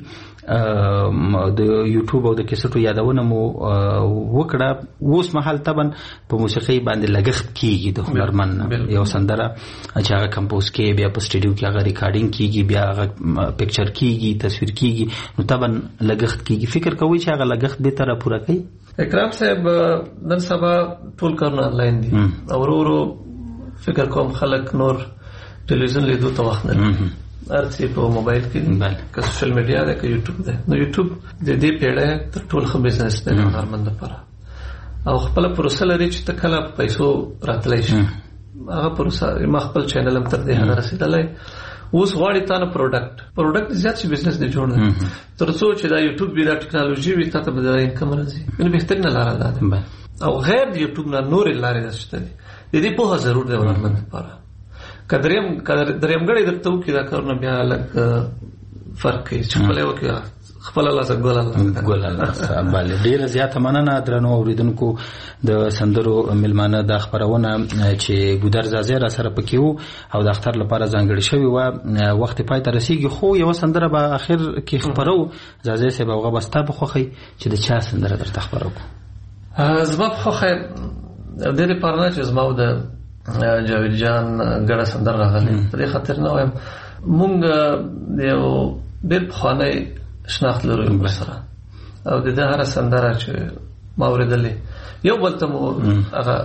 د یوټیوب او د کیسټو یادونه مو وکړه. اوس مهال طبعا په موسیقۍ باندې لګښت کیږي د هنرمند یو سندره چې هغه کمپوز کې بیا په سټوډیو کې هغه ریکارډینګ کیږي، بیا هغه پکچر کیږي، تصویر کیږي، نو طبعا لګښت کیږي. فکر کوئ چې هغه لګښت به تر پوره کوي؟ اکرام صاحب نن سبا ټول کارونه آنلاین دي او ورو فکر کوم خلک نور ټلویزیون لیدو ته وخت نه لري، هر څه په موبایل کې که سوشل میډیا ده که یوټیوب ده. نو یوټیوب د دې پیړۍ تر ټولو ښه بزنس دی د هنرمند لپاره او خپله پروسه لري چې ته کله پیسو راتلی شي. هغه پروسه ما خپل چینل هم تر دې حده رسېدلی. اوس غواړي تا نه پروډکټ زیات شي، بزنس دی جوړ دی. تر څو چې دا یوټیوب وي، دا ټکنالوژي وي، تا ته به دا انکم راځي. نو بهترینه لاره دا ده او غیر د یوټیوب نه نورې لارې شته دي. د دې پوهه ضرور دی هنرمند لپاره. که درېمګړی درته وکړي دا کارونه بیا لږ فرق کوي چې خپله یې وکړي خپله لاسه ګل الله. ډېره زیاته مننه درنو اورېدونکو د سندرو میلمانه دا خپرونه چې ګودر زازی را سره پکې وو او د اختر لپاره ځانګړې شوې وه. وخت پای ته رسېږي خو یوه سندره به اخر کې خپرو. زازی صاحب هغه به ستا په خوښئ چې د چا سندره درته خپرو؟ زما په خوښه د دې لپاره نه چې زما د جاوید جان ګډه سندره راغلې، په دې خاطر نه وایم. مونږ د یو ډېر پخوانی شناخت لرو یو بل سره او د ده هره سندره چې ما اورېدلې یو بل ته مو هغه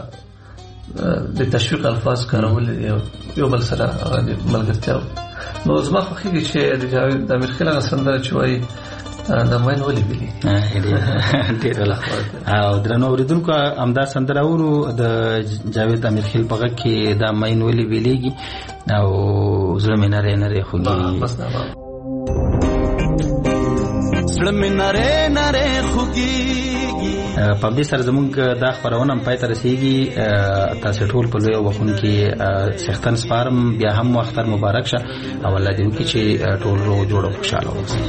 د تشویق الفاظ کارولې یو بل سره هغه د ملګرتیا. نو زما خوښېږي چې د جاوید د امیر خیل هغه سندره چې وایي دا مین ولې بیلیږي. او درنو اورېدونکو همدا سندره اورو د جاوید امیر خیل په غږ کې دا مین ولې بیلیږي او زړه مې نری نری خوږېږي. زړه مې نری نری خوږېږي. په دې سره زموږ دا خپرونه هم پای ته رسېږي. تاسې ټول په لویو بخښونکي څښتن سپارم. بیا هم اختر مبارک شه او الله دې وکړي چې ټول روغ جوړ او خوشحاله اوسئ.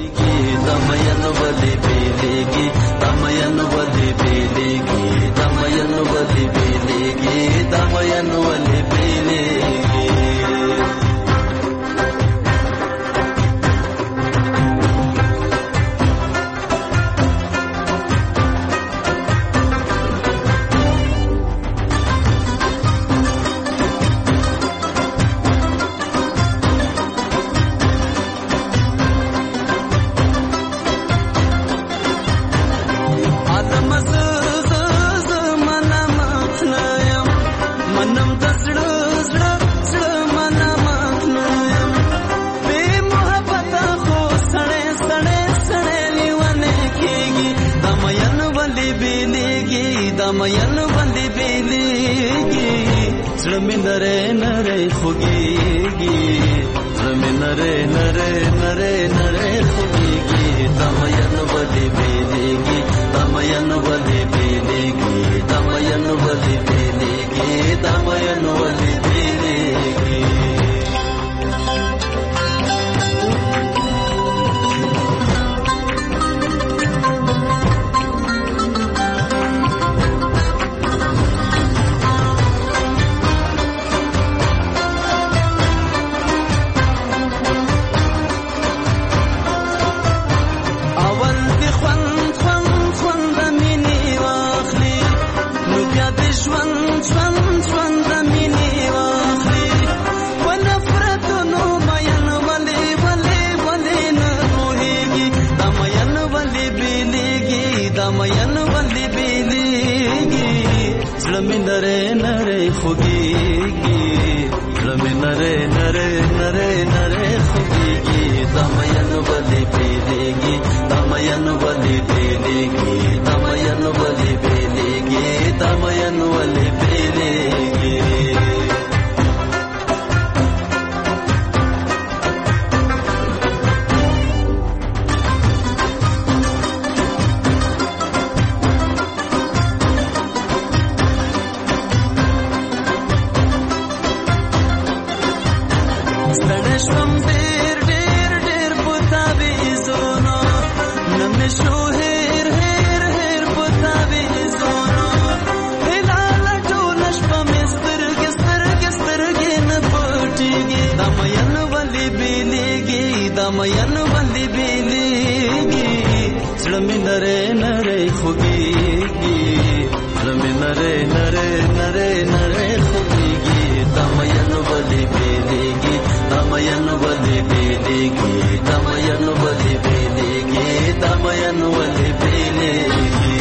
Damayan ستړشم ډېر ډېر ډېر پتاوي زونو نمې شو هېر هېر هېر پتاوي زونو هلال ټول شپه مې سترګې سترګې سترګې نه پټېږي دا مین ولې بیلېږي دا مین ولې بیلېږي زړه مې نری نری خوږېږي زړه مې نری نری نری نری خوږېږي دا مین ولې بیلېږي دا مین ولې بیلېږي دا مین ولې بیلېږي دا مین ولې بیلېږي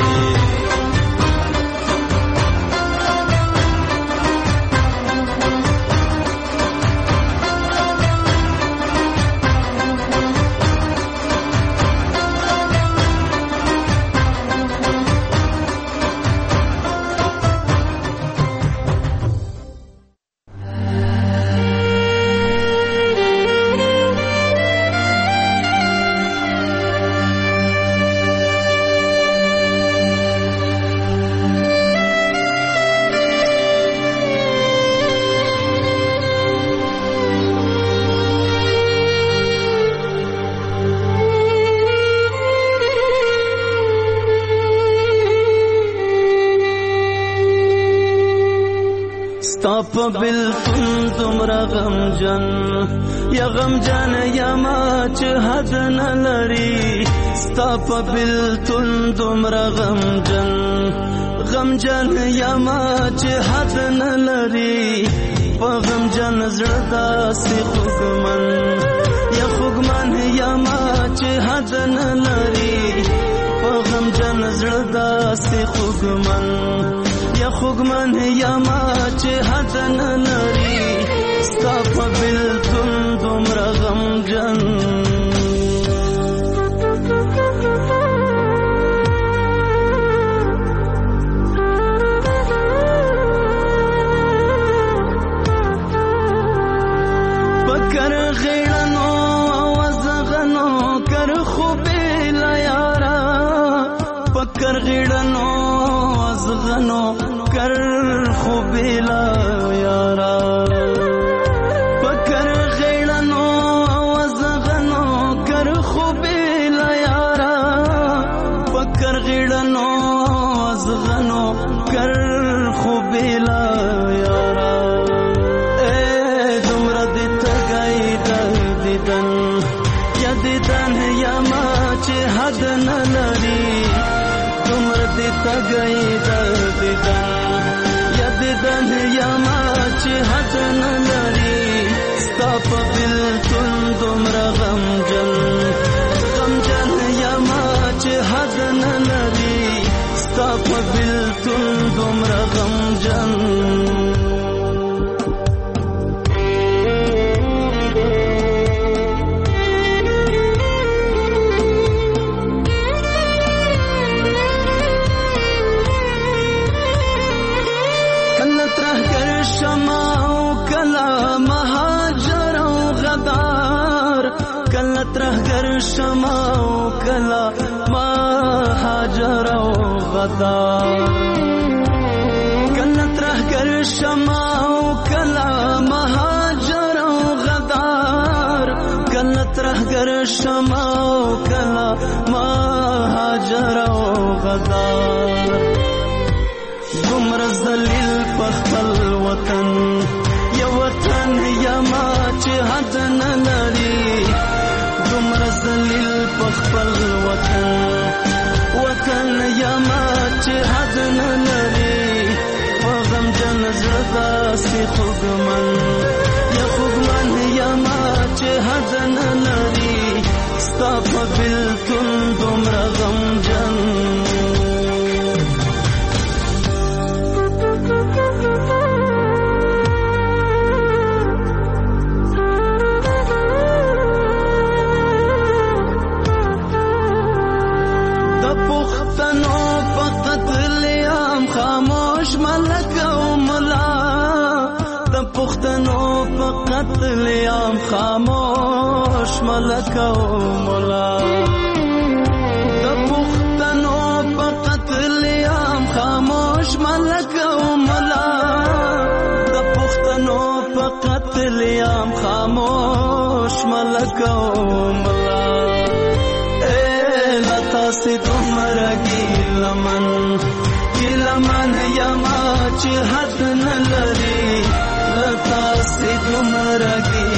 په بلتون دومره غمجن یا غمجن یا ما چې حد نه لري ستا په بلتون دومره غمجن غمجن یا ما چې حد نه لري په غمجن زړه داسې خوږمن یا خوږمن یا ما چې حد نه لري په غمجن زړه داسې خوږمن یا خوږمن یا ما چې حد نه لري ستا په بلتون دومره غمجن پکر غیړنو وزغنو کر خوبې لا یارا پکر غیړنو وزغنو کر خوبې لا یارا پکر غیړنو وزغنو کر خوبې لا یارا پکر غیړنو وزغنو کر خوبې لا یارا دومره دې تګای د دیدن یا دیدن یا ما چې حد نه لري دومره دې تګای د دیدن دیدن یا ما چې حد نه لري ستا په بلتون دومره غمجن غمجن یا ما چې حد نه لري ستا په بلتون دومره غمجن ترهګر شمع او کلا مهاجر او غدار کله ترهګر شمع او کلا مهاجر او غدار کله ترهګر شمع او کلا مهاجر او غدار دومره ذلیل په خپل وطن یا وطن یا ما چې حد نه لري دومره ذلیل په خپل وطن وطن یا ما چې حد نه لري په غمجن زړه داسې خوږمن یا خوږمن یا ما چې حد نه لري ستا په بلتون دومره غمجن خاموش ملک او ملا د پښتنو په قتل عام خاموش ملک او ملا د پښتنو په قتل عام خاموش ملک او ملا د پښتنو په قتل تلیام خاموش ملکو ملا لتا سی دومره ګیلمن یما چې حد نه لري لتا سی دومره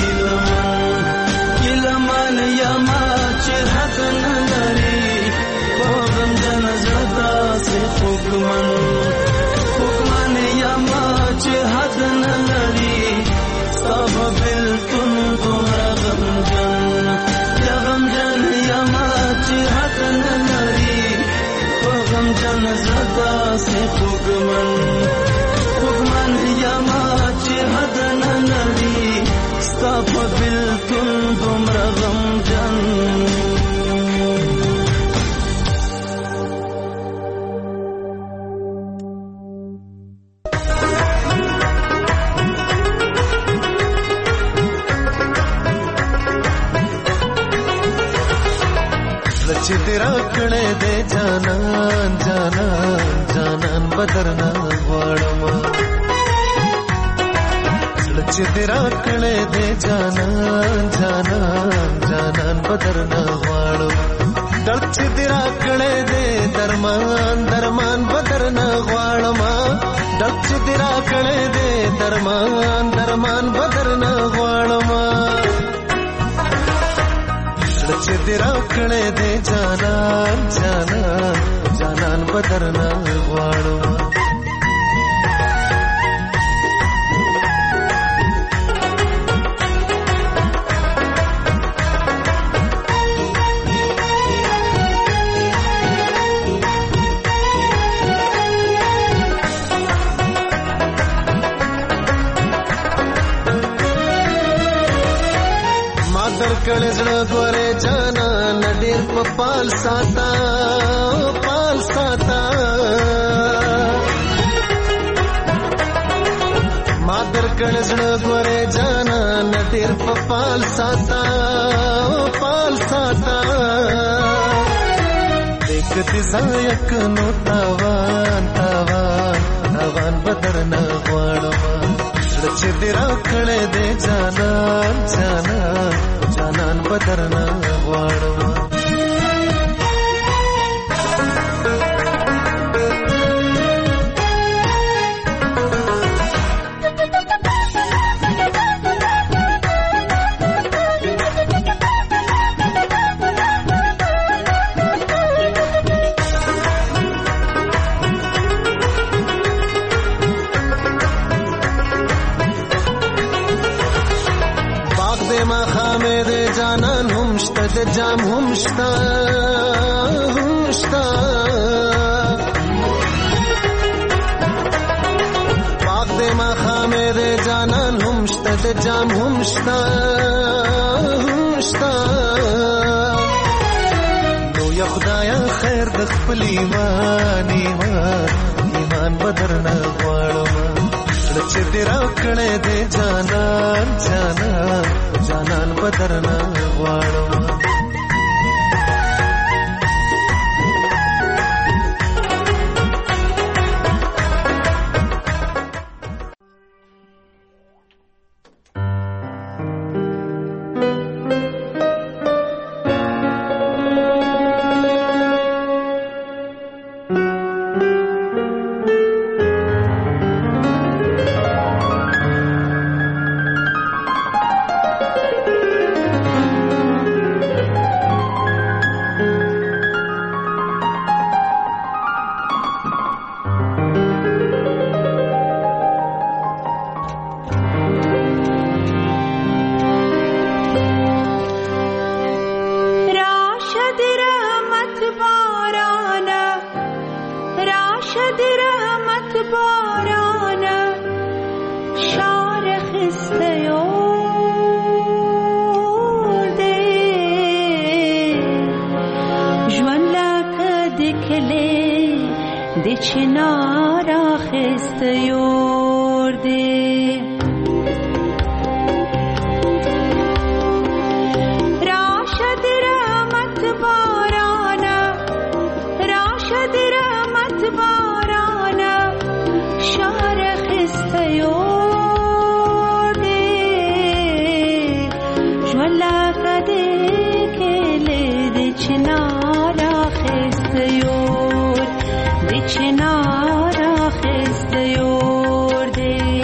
ګیلمن یما چې حد نه لري غم جن زړه سی خوږمن یما چې حد نه لري سب بلتون دومره غمجن یما چې حد نه لري غمجن زړه سی خوږمن یما چې حد نه لري سب بلتون دومره غمجن چې تیرا کړه دې جانان جانان جانان بدرنا غواړم چې تیرا کړه دې جانان جانان جانان بدرنا غواړم درد چې تیرا کړه دې درمان درمان بدرنا غواړم درد چې تیرا کړه دې درمان درمان بدرنا غواړم چې تیرا کړه دې جانان جانان جانان بدرنا غواړم کړه زړه ګوره جانان ډېر په پال ساتا ما در کړه زړه ګوره جانان ډېر په پال ساتا دکتي زایک نو تاوان بدرنا غواړم چې دې را کړه دې جانان جانان جانان بدرنا غواړم جام هم شتا پاک دے مخامے دے جانان هم شتا دے جام هم شتا نو یا خدایا خیر د خپل ایمان بدرنا غواړم چې دې را کړه دې جانان جانان جانان بدرنا غواړم چنار خستیور دی چنار خستیور دی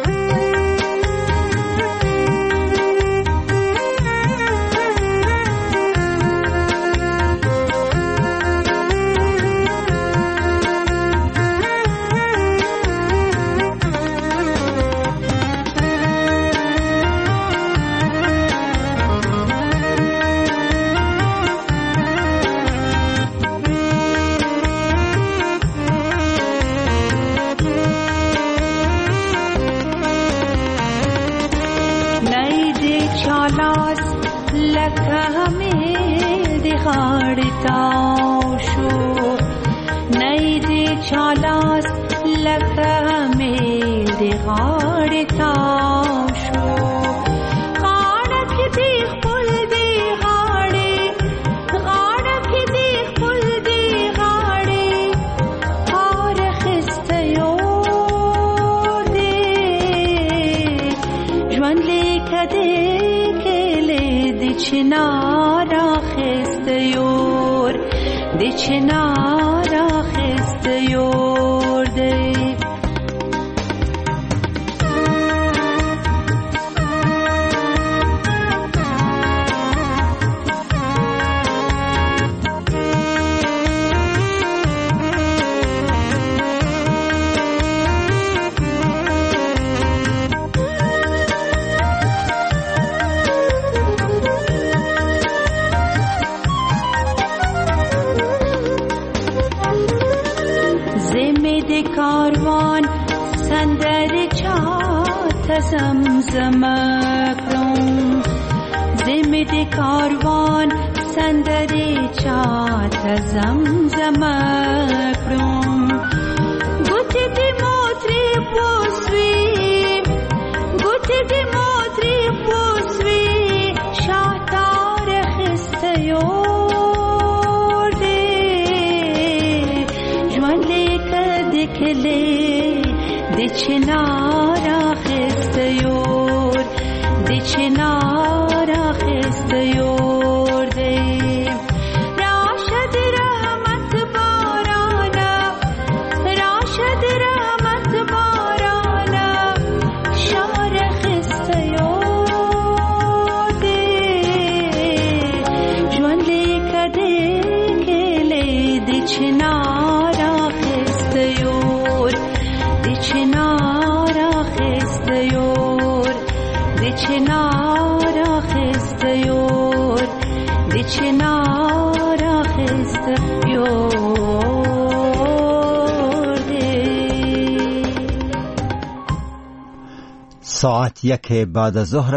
چالاس لکه میل دی غاړې شو غاړه کې دی خپل دی غاړې غاړه کې دی خپل دی غاړې هار خسته یو دی ژوند لیکه دی کلی دی چنار خسته یور دی چنار خسته یور دی کاروان سندر چات زمزم کرم زمد کاروان سندر چات زمزم کرم گوتی دی موتری پوسوی گوتی دی موتری پوسوی شاتار خستیور دی جوان کلی دی چنار خستیور دی چنار خستیور دی راشد رحمت بارانا راشد رحمت بارانا شار خستیور دی جوان لیکه دی کلی دی چنار چنار خستیور دی چنار خستیور دی چنار خستیور دی. ساعت 1 بعد از ظهر